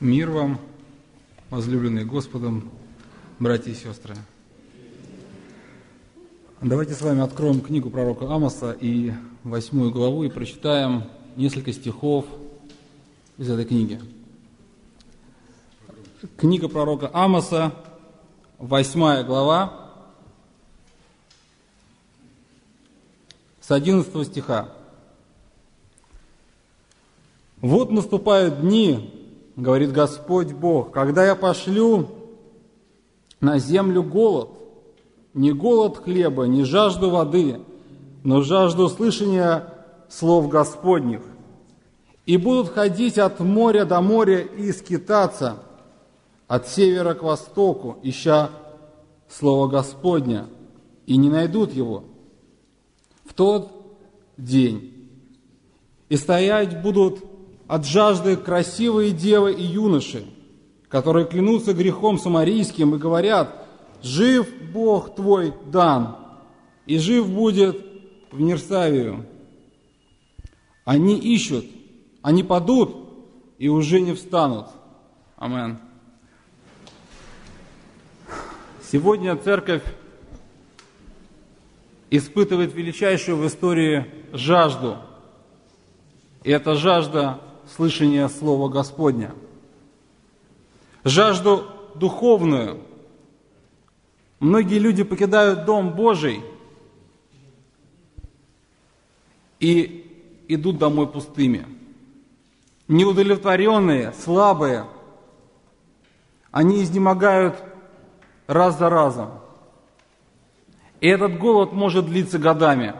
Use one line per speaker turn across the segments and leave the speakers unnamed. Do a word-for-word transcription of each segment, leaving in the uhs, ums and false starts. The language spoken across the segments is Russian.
Мир вам, возлюбленные Господом, братья и сестры. Давайте с вами откроем книгу пророка Амоса и восьмую главу и прочитаем несколько стихов из этой книги. Книга пророка Амоса, восьмая глава, с одиннадцатого стиха. «Вот наступают дни, — говорит Господь Бог, — когда я пошлю на землю голод, не голод хлеба, не жажду воды, но жажду слышания слов Господних. И будут ходить от моря до моря и скитаться, от севера к востоку, ища слово Господня, и не найдут его в тот день. И стоять будут от жажды красивые девы и юноши, которые клянутся грехом самарийским и говорят: жив Бог твой Дан, и жив будет в Нирсавию. Они ищут, они падут и уже не встанут». Амин. Сегодня церковь испытывает величайшую в истории жажду. И это жажда слышания Слова Господня. Жажду духовную. Многие люди покидают Дом Божий и идут домой пустыми. Неудовлетворенные, слабые. Они изнемогают раз за разом. И этот голод может длиться годами.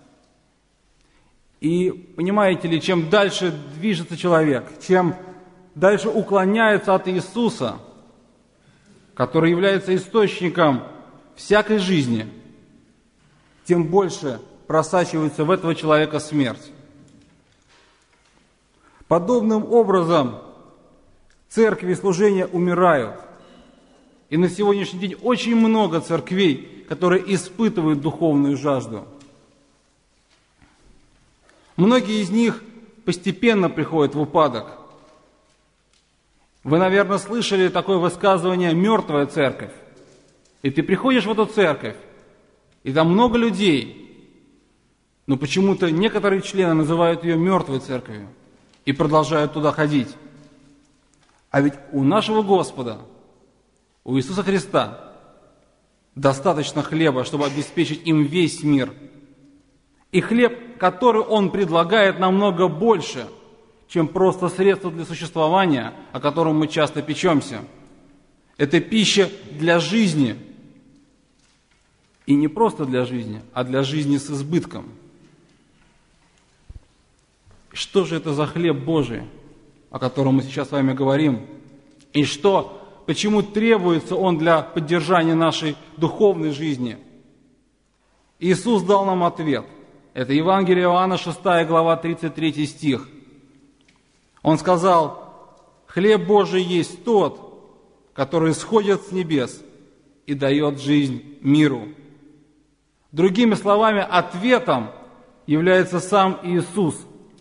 И понимаете ли, чем дальше движется человек, чем дальше уклоняется от Иисуса, который является источником всякой жизни, тем больше просачивается в этого человека смерть. Подобным образом церкви и служения умирают. И на сегодняшний день очень много церквей, которые испытывают духовную жажду. Многие из них постепенно приходят в упадок. Вы, наверное, слышали такое высказывание «мертвая церковь». И ты приходишь в эту церковь, и там много людей, но почему-то некоторые члены называют ее мертвой церковью и продолжают туда ходить. А ведь у нашего Господа, у Иисуса Христа, достаточно хлеба, чтобы обеспечить им весь мир. И хлеб, который Он предлагает, намного больше, чем просто средство для существования, о котором мы часто печемся. Это пища для жизни. И не просто для жизни, а для жизни с избытком. Что же это за хлеб Божий, о котором мы сейчас с вами говорим? И что, почему требуется он для поддержания нашей духовной жизни? Иисус дал нам ответ. Это Евангелие Иоанна, шестая глава, тридцать третий стих. Он сказал: «Хлеб Божий есть тот, который сходит с небес и дает жизнь миру». Другими словами, ответом является сам Иисус.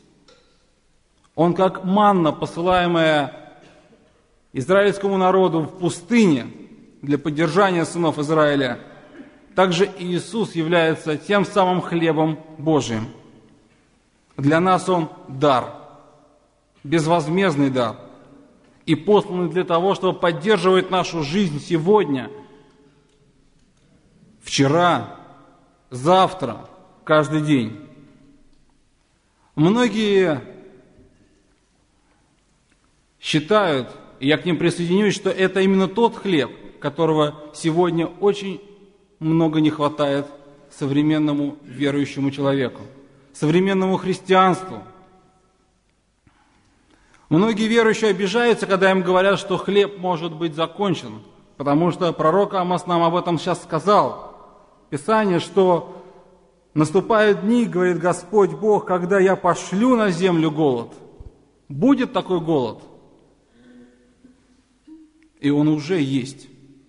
Он как манна, посылаемая израильскому народу в пустыне для поддержания сынов Израиля, также Иисус является тем самым хлебом Божиим. Для нас Он дар, безвозмездный дар, и посланный для того, чтобы поддерживать нашу жизнь сегодня, вчера, завтра, каждый день. Многие считают, и я к ним присоединюсь, что это именно тот хлеб, которого сегодня очень много не хватает современному верующему человеку, современному христианству. Многие верующие обижаются, когда им говорят, что хлеб может быть закончен, потому что пророк Амос нам об этом сейчас сказал. Писание, что наступают дни, говорит Господь Бог, когда я пошлю на землю голод. Будет такой голод. И он уже есть.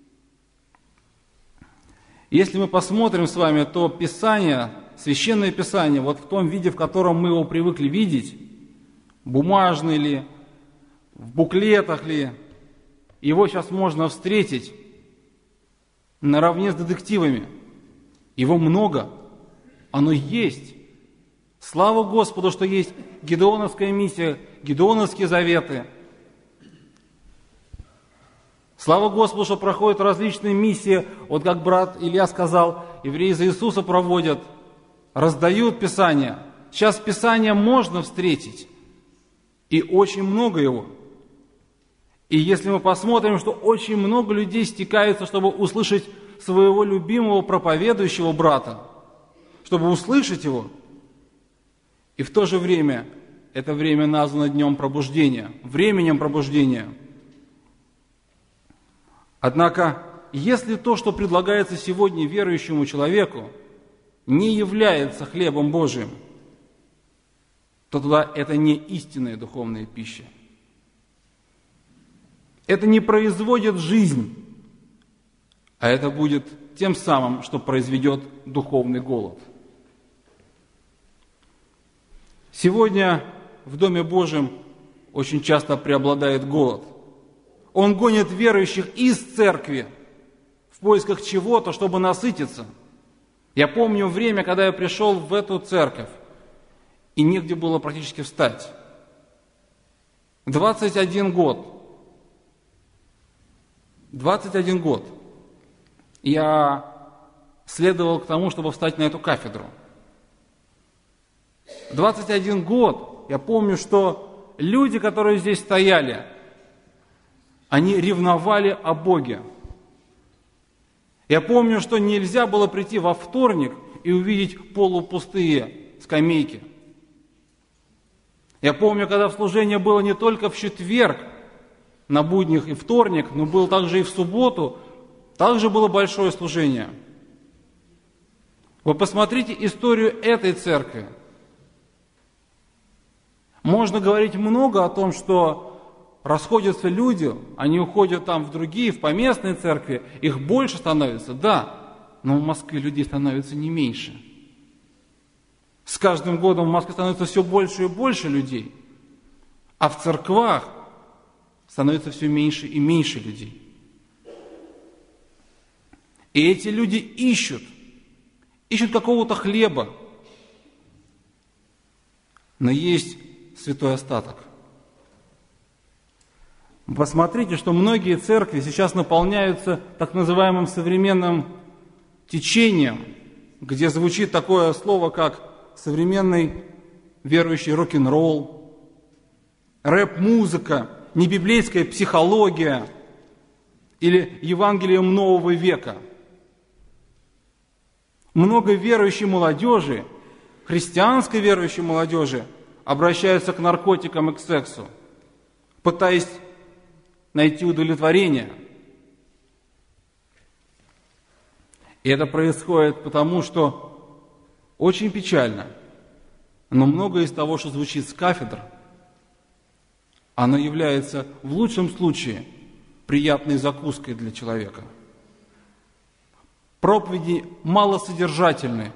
Если мы посмотрим с вами, то Писание, Священное Писание, вот в том виде, в котором мы его привыкли видеть, бумажный ли, в буклетах ли, его сейчас можно встретить наравне с детективами. Его много, оно есть. Слава Господу, что есть Гедеоновская миссия, Гедеоновские заветы. Слава Господу, что проходят различные миссии. Вот как брат Илья сказал, евреи за Иисуса проводят, раздают Писание. Сейчас Писание можно встретить, и очень много его. И если мы посмотрим, что очень много людей стекаются, чтобы услышать своего любимого проповедующего брата, чтобы услышать его, и в то же время это время названо днем пробуждения, временем пробуждения. Однако, если то, что предлагается сегодня верующему человеку, не является хлебом Божиим, то тогда это не истинная духовная пища. Это не производит жизнь, а это будет тем самым, что произведет духовный голод. Сегодня в Доме Божьем очень часто преобладает голод. Он гонит верующих из церкви в поисках чего-то, чтобы насытиться. Я помню время, когда я пришел в эту церковь, и негде было практически встать. двадцать один год. двадцать один год я следовал к тому, чтобы встать на эту кафедру. двадцать один год я помню, что люди, которые здесь стояли, они ревновали о Боге. Я помню, что нельзя было прийти во вторник и увидеть полупустые скамейки. Я помню, когда служение было не только в четверг, на буднях и вторник, но было также и в субботу, также было большое служение. Вы посмотрите историю этой церкви. Можно говорить много о том, что расходятся люди, они уходят там в другие, в поместные церкви, их больше становится, да, но в Москве людей становится не меньше. С каждым годом в Москве становится все больше и больше людей, а в церквах становится все меньше и меньше людей. И эти люди ищут, ищут какого-то хлеба, но есть святой остаток. Посмотрите, что многие церкви сейчас наполняются так называемым современным течением, где звучит такое слово, как современный верующий рок-н-ролл, рэп-музыка, небиблейская психология или Евангелием нового века. Много верующей молодежи, христианской верующей молодежи, обращаются к наркотикам и к сексу, пытаясь найти удовлетворение. И это происходит потому, что очень печально, но многое из того, что звучит с кафедр, оно является в лучшем случае приятной закуской для человека. Проповеди малосодержательны,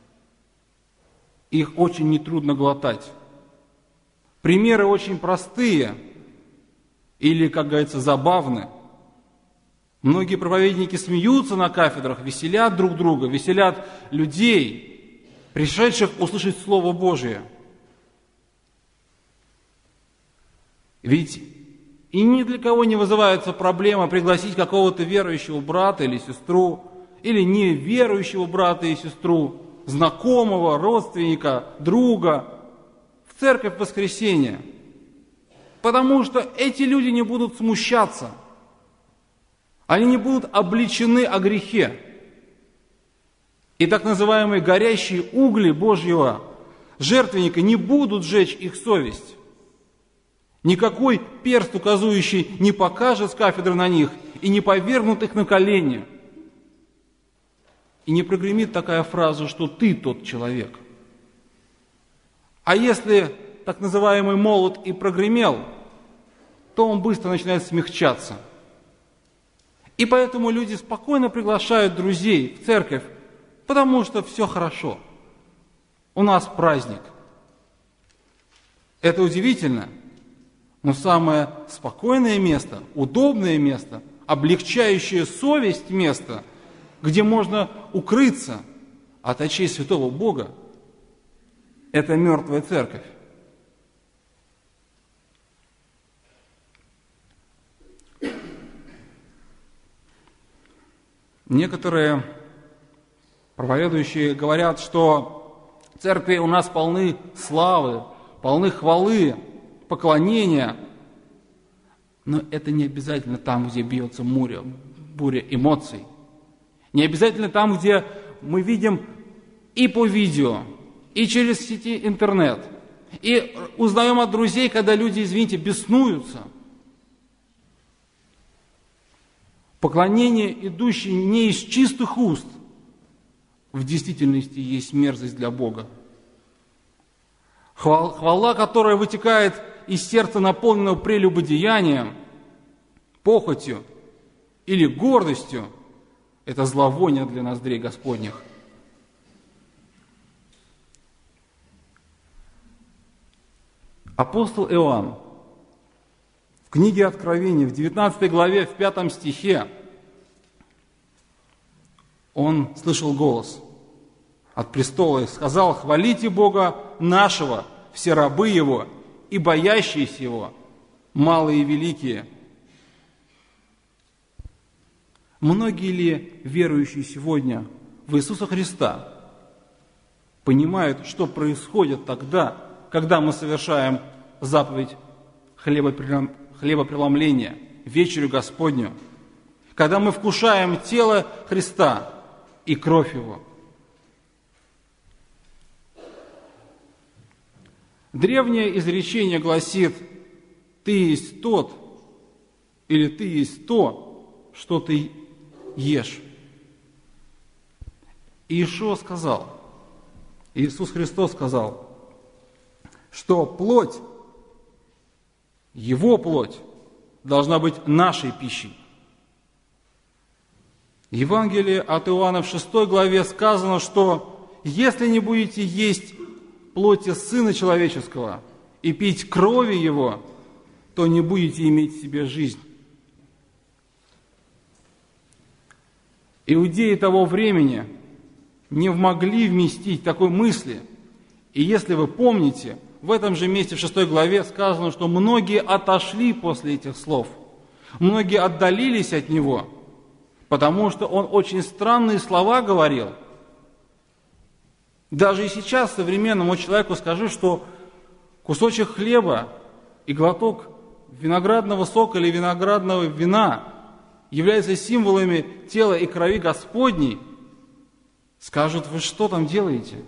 их очень нетрудно глотать. Примеры очень простые или, как говорится, забавны. Многие проповедники смеются на кафедрах, веселят друг друга, веселят людей, пришедших услышать Слово Божие. Ведь и ни для кого не вызывается проблема пригласить какого-то верующего брата или сестру, или неверующего брата и сестру, знакомого, родственника, друга в церковь в воскресенье. Потому что эти люди не будут смущаться. Они не будут обличены о грехе. И так называемые горящие угли Божьего жертвенника не будут жечь их совесть. Никакой перст указующий не покажет с кафедры на них и не повергнут их на колени. И не прогремит такая фраза, что ты тот человек. А если так называемый молот и прогремел, то он быстро начинает смягчаться. И поэтому люди спокойно приглашают друзей в церковь, потому что все хорошо. У нас праздник. Это удивительно. Но самое спокойное место, удобное место, облегчающее совесть место, где можно укрыться от очей святого Бога, это мертвая церковь. Некоторые проповедующие говорят, что церкви у нас полны славы, полны хвалы, поклонения. Но это не обязательно там, где бьется буря, буря эмоций. Не обязательно там, где мы видим и по видео, и через сети интернет, и узнаем от друзей, когда люди, извините, беснуются. Поклонение, идущее не из чистых уст, в действительности есть мерзость для Бога. Хвала, которая вытекает из сердца, наполненного прелюбодеянием, похотью или гордостью, это зловоние для ноздрей Господних. Апостол Иоанн в книге Откровения, в девятнадцатой главе, в пятом стихе, он слышал голос от престола и сказал: «Хвалите Бога нашего, все рабы Его и боящиеся Его, малые и великие». Многие ли верующие сегодня в Иисуса Христа понимают, что происходит тогда, когда мы совершаем заповедь хлебопреломления, вечерю Господню, когда мы вкушаем тело Христа и кровь Его? Древнее изречение гласит: «Ты есть тот» или «Ты есть то, что ты ешь». Иешуа сказал, Иисус Христос сказал, что плоть, Его плоть, должна быть нашей пищей. В Евангелии от Иоанна в шестой главе сказано, что если не будете есть плоти Сына Человеческого и пить крови Его, то не будете иметь в себе жизнь. Иудеи того времени не могли вместить такой мысли. И если вы помните, в этом же месте, в шестой главе, сказано, что многие отошли после этих слов. Многие отдалились от Него, потому что Он очень странные слова говорил. Даже и сейчас современному человеку скажи, что кусочек хлеба и глоток виноградного сока или виноградного вина являются символами тела и крови Господней, скажут: вы что там делаете?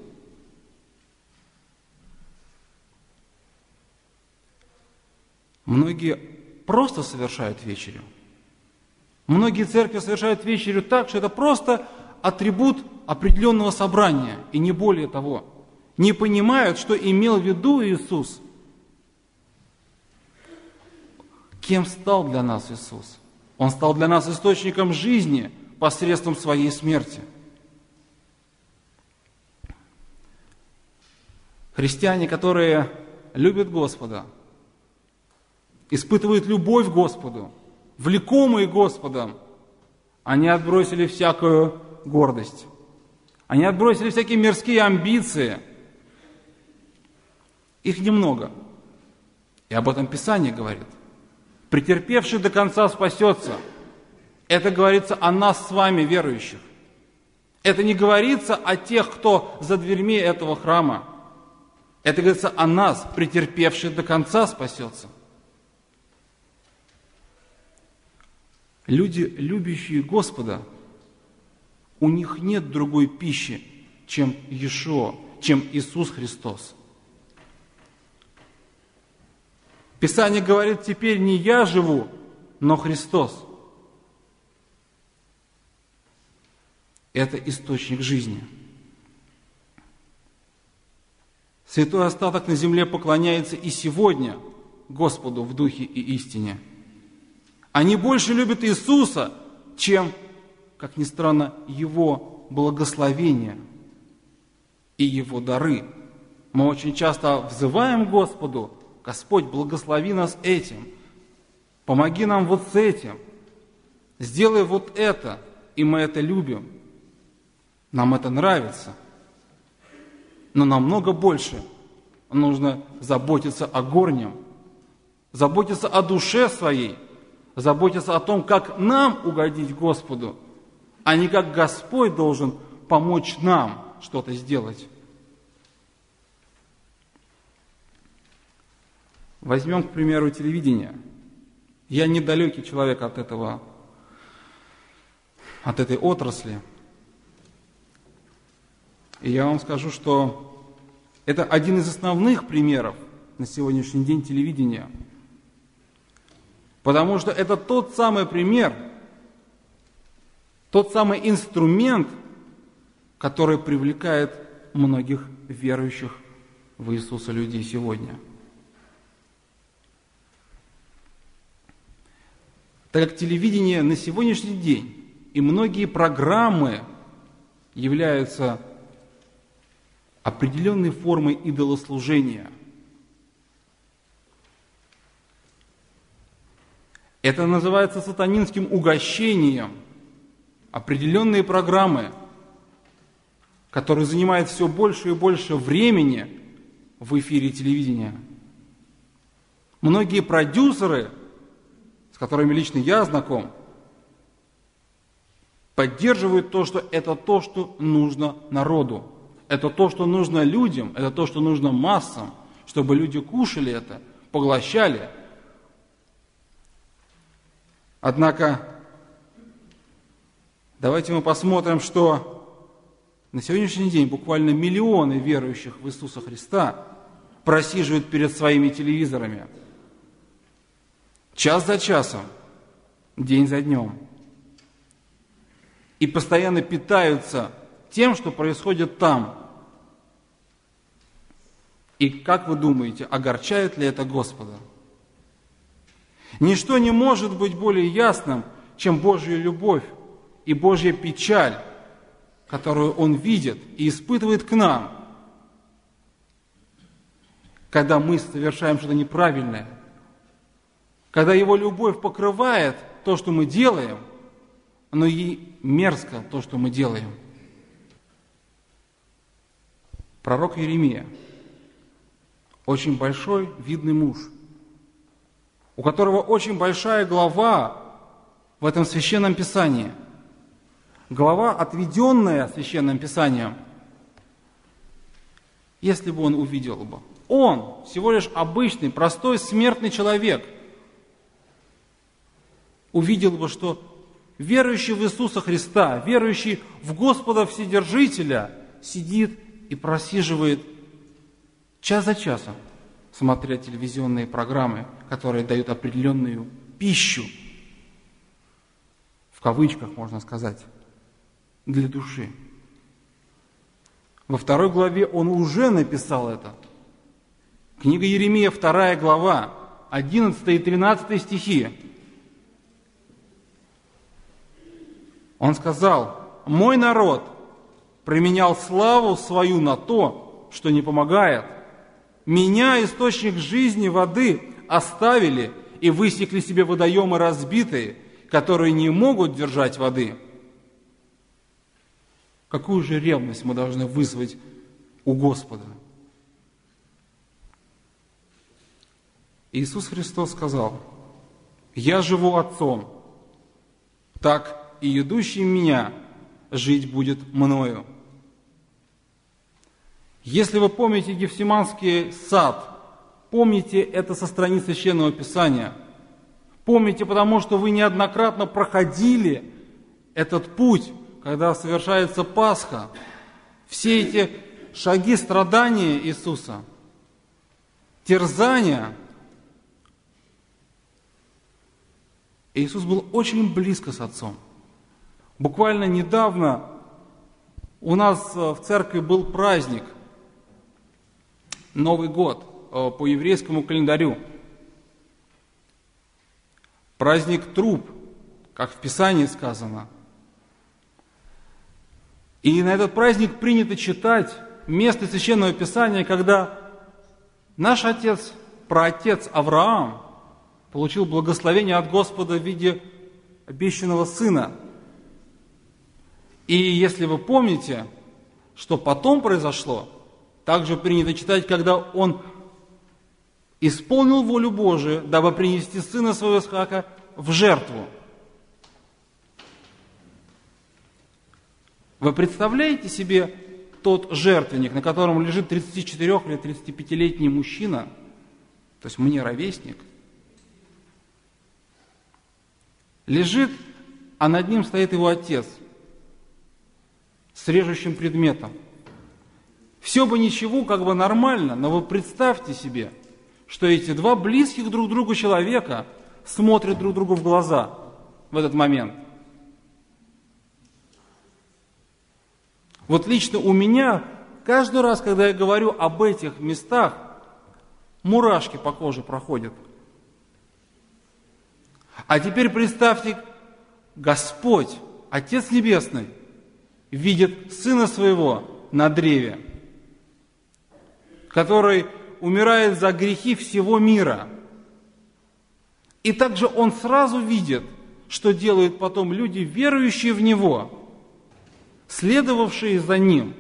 Многие просто совершают вечерю. Многие церкви совершают вечерю так, что это просто атрибут определенного собрания, и не более того. Не понимают, что имел в виду Иисус. Кем стал для нас Иисус? Он стал для нас источником жизни посредством своей смерти. Христиане, которые любят Господа, испытывают любовь к Господу, влекомые Господом, они отбросили всякую гордость. Они отбросили всякие мирские амбиции. Их немного. И об этом Писание говорит. Претерпевший до конца спасется. Это говорится о нас с вами, верующих. Это не говорится о тех, кто за дверьми этого храма. Это говорится о нас, претерпевших до конца спасется. Люди, любящие Господа, у них нет другой пищи, чем Иешуа, чем Иисус Христос. Писание говорит: теперь не я живу, но Христос. Это источник жизни. Святой остаток на земле поклоняется и сегодня Господу в духе и истине. Они больше любят Иисуса, чем, как ни странно, Его благословения и Его дары. Мы очень часто взываем к Господу, Господь, благослови нас этим, помоги нам вот с этим, сделай вот это, и мы это любим. Нам это нравится. Но намного больше нужно заботиться о горнем, заботиться о душе своей, заботиться о том, как нам угодить Господу, а не как Господь должен помочь нам что-то сделать. Возьмем, к примеру, телевидение. Я недалекий человек от этого, от этой отрасли. И я вам скажу, что это один из основных примеров на сегодняшний день телевидения. Потому что это тот самый пример, тот самый инструмент, который привлекает многих верующих в Иисуса людей сегодня. Так как телевидение на сегодняшний день и многие программы являются определенной формой идолослужения. Это называется сатанинским угощением. Определенные программы, которые занимают все больше и больше времени в эфире телевидения. Многие продюсеры, с которыми лично я знаком, поддерживают то, что это то, что нужно народу. Это то, что нужно людям, это то, что нужно массам, чтобы люди кушали это, поглощали. Однако, давайте мы посмотрим, что на сегодняшний день буквально миллионы верующих в Иисуса Христа просиживают перед своими телевизорами. Час за часом, день за днем. И постоянно питаются тем, что происходит там. И как вы думаете, огорчает ли это Господа? Ничто не может быть более ясным, чем Божья любовь и Божья печаль, которую Он видит и испытывает к нам, когда мы совершаем что-то неправильное, когда Его любовь покрывает то, что мы делаем, но и мерзко то, что мы делаем. Пророк Иеремия, очень большой, видный муж, у которого очень большая глава в этом Священном Писании. Глава, отведенная Священным Писанием. Если бы он увидел бы. Он, всего лишь обычный, простой, смертный человек, увидел бы, что верующий в Иисуса Христа, верующий в Господа Вседержителя, сидит и просиживает час за часом, смотря телевизионные программы, которые дают определенную пищу, в кавычках можно сказать, для души. Во второй главе он уже написал это. Книга Иеремия, вторая глава, одиннадцатый и тринадцатый стихи. Он сказал: «Мой народ применял славу свою на то, что не помогает. Меня, источник жизни, воды, оставили и высекли себе водоемы разбитые, которые не могут держать воды». Какую же ревность мы должны вызвать у Господа? Иисус Христос сказал: «Я живу Отцом, так и идущий меня жить будет мною». Если вы помните Гефсиманский сад, помните это со страниц Священного Писания. Помните, потому что вы неоднократно проходили этот путь, когда совершается Пасха. Все эти шаги страдания Иисуса, терзания. Иисус был очень близко с Отцом. Буквально недавно у нас в церкви был праздник, Новый год по еврейскому календарю. Праздник труб, как в Писании сказано. И на этот праздник принято читать место Священного Писания, когда наш Отец праотец Авраам получил благословение от Господа в виде обещанного сына. И если вы помните, что потом произошло, также принято читать, когда он исполнил волю Божию, дабы принести сына своего Исхака в жертву. Вы представляете себе тот жертвенник, на котором лежит тридцатичетырёх- или тридцатипятилетний мужчина, то есть мне ровесник, лежит, а над ним стоит его отец с режущим предметом. Все бы ничего, как бы нормально, но вы представьте себе, что эти два близких друг другу человека смотрят друг другу в глаза в этот момент. Вот лично у меня каждый раз, когда я говорю об этих местах, мурашки по коже проходят. А теперь представьте, Господь, Отец Небесный, видит Сына Своего на древе, который умирает за грехи всего мира. И также Он сразу видит, что делают потом люди, верующие в Него, следовавшие за Ним,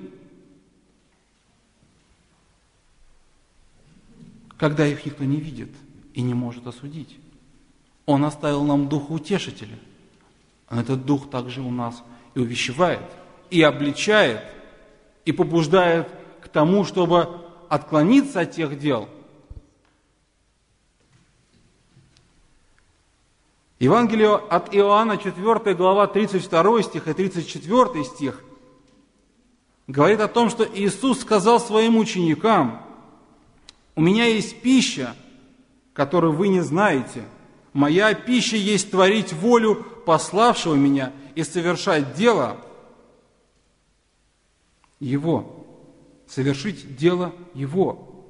когда их никто не видит и не может осудить. Он оставил нам Духа Утешителя. А этот Дух также у нас и увещевает, и обличает, и побуждает к тому, чтобы отклониться от тех дел. Евангелие от Иоанна, четвёртая глава, тридцать второй стих и тридцать четвёртый стих говорит о том, что Иисус сказал своим ученикам: «У меня есть пища, которую вы не знаете. Моя пища есть творить волю пославшего меня и совершать дело Его». Совершить дело Его.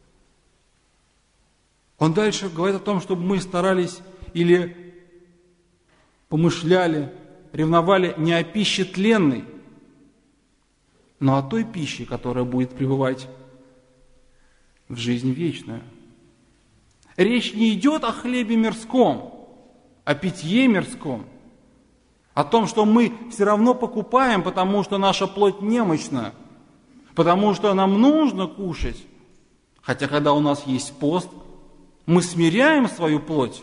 Он дальше говорит о том, чтобы мы старались или помышляли, ревновали не о пище тленной, но о той пище, которая будет пребывать в жизнь вечную. Речь не идет о хлебе мирском, о питье мирском, о том, что мы все равно покупаем, потому что наша плоть немощна, потому что нам нужно кушать. Хотя, когда у нас есть пост, мы смиряем свою плоть.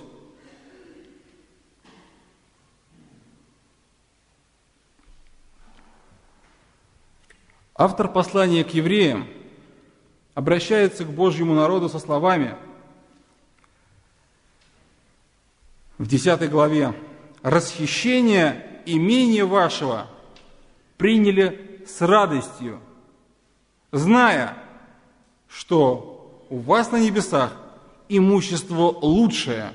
Автор послания к евреям обращается к Божьему народу со словами в десятой главе: «Расхищение имения вашего приняли с радостью, зная, что у вас на небесах имущество лучшее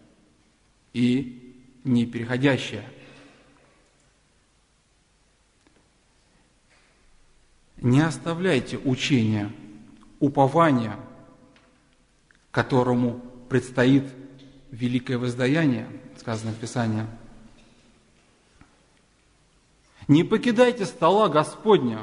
и непереходящее». Не оставляйте учения, упования, которому предстоит великое воздаяние, сказано в Писании. Не покидайте стола Господня.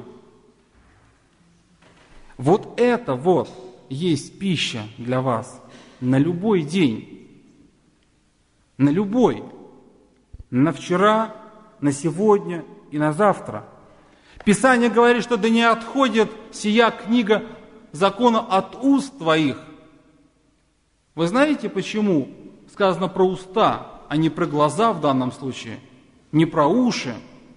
Вот это вот есть пища для вас на любой день, на любой, на вчера, на сегодня и на завтра. Писание говорит, что да не отходит сия книга закона от уст твоих. Вы знаете, почему сказано про уста, а не про глаза в данном случае, не про уши?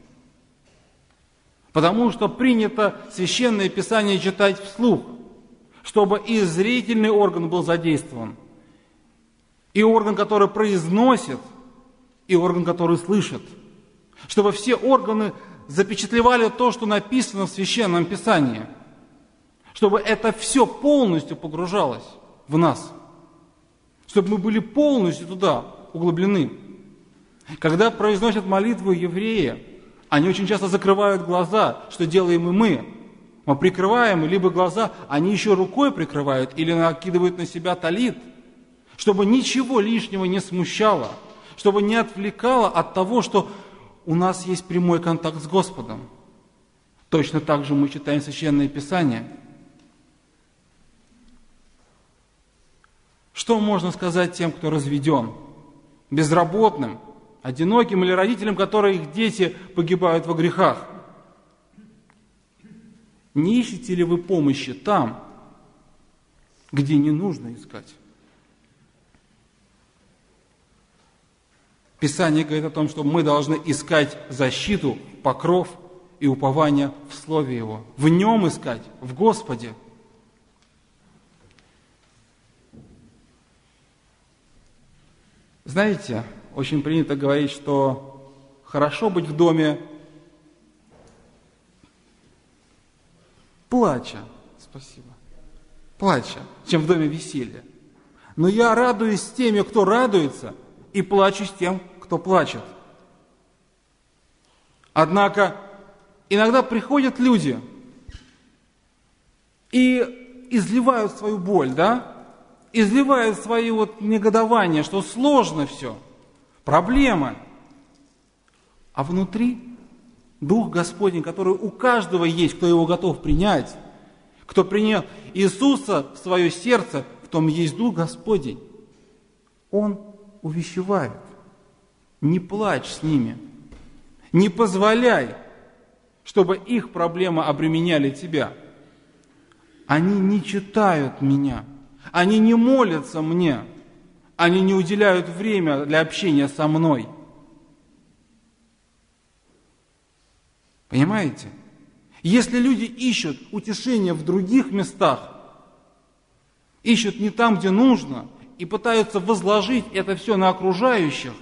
Потому что принято Священное Писание читать вслух, чтобы и зрительный орган был задействован, и орган, который произносит, и орган, который слышит, чтобы все органы запечатлевали то, что написано в Священном Писании, чтобы это все полностью погружалось в нас, чтобы мы были полностью туда углублены. Когда произносят молитву евреи, они очень часто закрывают глаза, что делаем и мы. Мы прикрываем либо глаза, они еще рукой прикрывают или накидывают на себя талит, чтобы ничего лишнего не смущало, чтобы не отвлекало от того, что у нас есть прямой контакт с Господом. Точно так же мы читаем Священное Писание. Что можно сказать тем, кто разведен, безработным, одиноким или родителям, которые их дети погибают во грехах? Не ищете ли вы помощи там, где не нужно искать? Писание говорит о том, что мы должны искать защиту, покров и упование в Слове Его. В Нем искать, в Господе. Знаете, очень принято говорить, что хорошо быть в доме плача, спасибо, плача, чем в доме веселья. Но я радуюсь с теми, кто радуется, и плачу с тем, кто плачет. Однако иногда приходят люди и изливают свою боль, да? Изливают свои вот негодования, что сложно все, проблемы. А внутри Дух Господень, который у каждого есть, кто его готов принять, кто принял Иисуса в свое сердце, в том есть Дух Господень. Он увещевает. Не плачь с ними. Не позволяй, чтобы их проблемы обременяли тебя. Они не читают меня. Они не молятся мне. Они не уделяют время для общения со мной. Понимаете? Если люди ищут утешение в других местах, ищут не там, где нужно, и пытаются возложить это все на окружающих,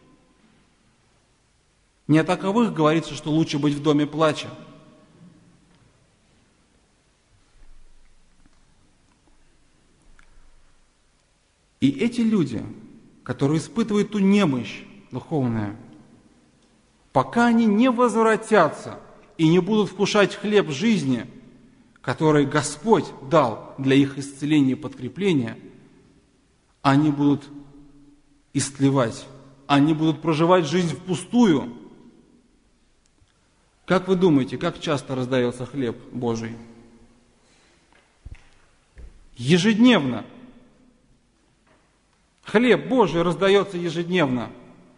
не о таковых говорится, что лучше быть в доме плача. И эти люди, которые испытывают ту немощь духовную, пока они не возвратятся и не будут вкушать хлеб жизни, который Господь дал для их исцеления и подкрепления, они будут истлевать, они будут проживать жизнь впустую. Как вы думаете, как часто раздается хлеб Божий? Ежедневно. Хлеб Божий раздается ежедневно.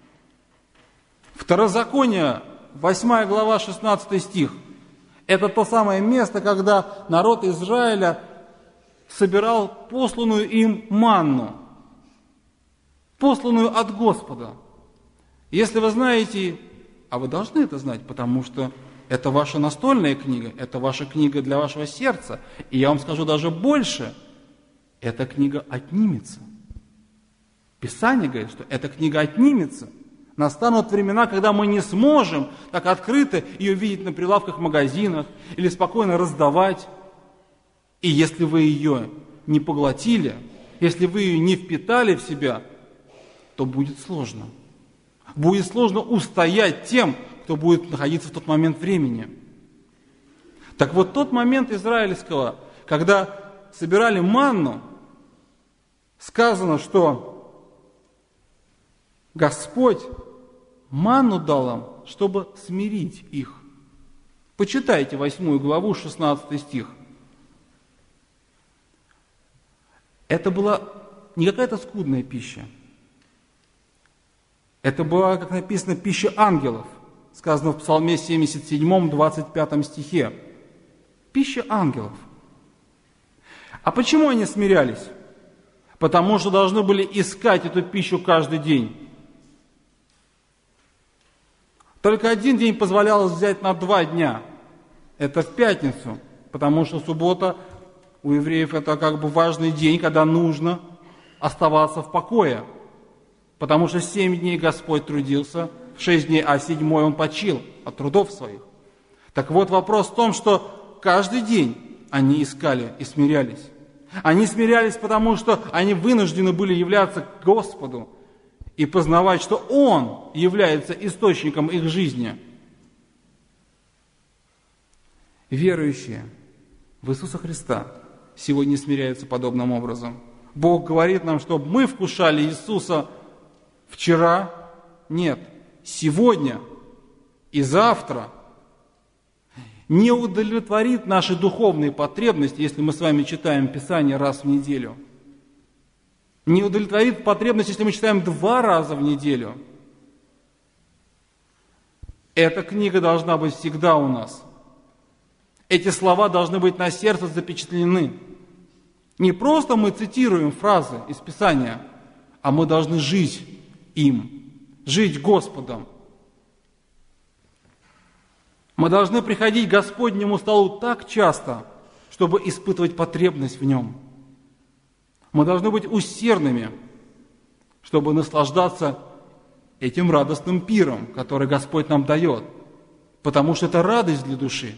Второзаконие, восьмая глава, шестнадцатый стих. Это то самое место, когда народ Израиля собирал посланную им манну, посланную от Господа. Если вы знаете, а вы должны это знать, потому что это ваша настольная книга, это ваша книга для вашего сердца, и я вам скажу даже больше, эта книга отнимется. Писание говорит, что эта книга отнимется. Настанут времена, когда мы не сможем так открыто ее видеть на прилавках магазинов или спокойно раздавать. И если вы ее не поглотили, если вы ее не впитали в себя, то будет сложно. Будет сложно устоять тем, кто будет находиться в тот момент времени. Так вот, тот момент израильского, когда собирали манну, сказано, что Господь манну дал им, чтобы смирить их. Почитайте восьмую главу, шестнадцатый стих. Это была не какая-то скудная пища. Это была, как написано, пища ангелов, сказано в Псалме семьдесят семь, двадцать пятом стихе. Пища ангелов. А почему они смирялись? Потому что должны были искать эту пищу каждый день. Только один день позволялось взять на два дня. Это в пятницу, потому что суббота у евреев это как бы важный день, когда нужно оставаться в покое. Потому что семь дней Господь трудился, шесть дней, а седьмой Он почил от трудов своих. Так вот вопрос в том, что каждый день они искали и смирялись. Они смирялись, потому что они вынуждены были являться к Господу и познавать, что Он является источником их жизни. Верующие в Иисуса Христа сегодня смиряются подобным образом. Бог говорит нам, чтобы мы вкушали Иисуса вчера, нет, сегодня и завтра. Не удовлетворит наши духовные потребности, если мы с вами читаем Писание раз в неделю. не удовлетворит потребность, если мы читаем два раза в неделю. Эта книга должна быть всегда у нас. Эти слова должны быть на сердце запечатлены. Не просто мы цитируем фразы из Писания, а мы должны жить им, жить Господом. Мы должны приходить к Господнему столу так часто, чтобы испытывать потребность в нем. Мы должны быть усердными, чтобы наслаждаться этим радостным пиром, который Господь нам дает, потому что это радость для души.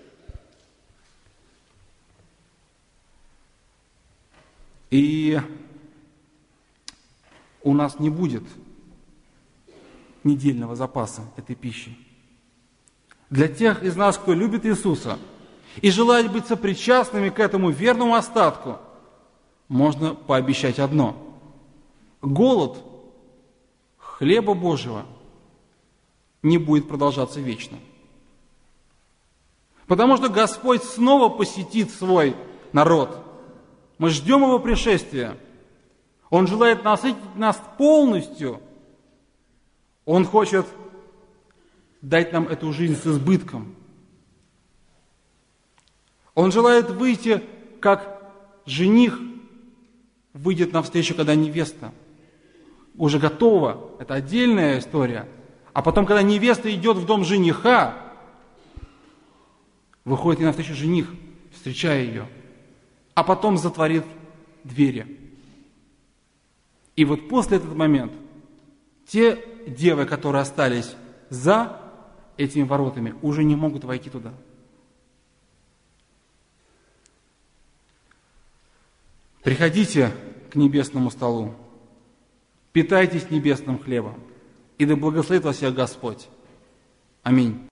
И у нас не будет недельного запаса этой пищи. Для тех из нас, кто любит Иисуса и желает быть сопричастными к этому верному остатку, можно пообещать одно. Голод хлеба Божьего не будет продолжаться вечно. Потому что Господь снова посетит свой народ. Мы ждем Его пришествия. Он желает насытить нас полностью. Он хочет дать нам эту жизнь с избытком. Он желает выйти, как жених выйдет навстречу, когда невеста уже готова. Это отдельная история. А потом, когда невеста идет в дом жениха, выходит ей навстречу жених, встречая ее, а потом затворит двери. И вот после этого момента те девы, которые остались за этими воротами, уже не могут войти туда. Приходите к небесному столу, питайтесь небесным хлебом, и да благословит вас всех Господь. Аминь.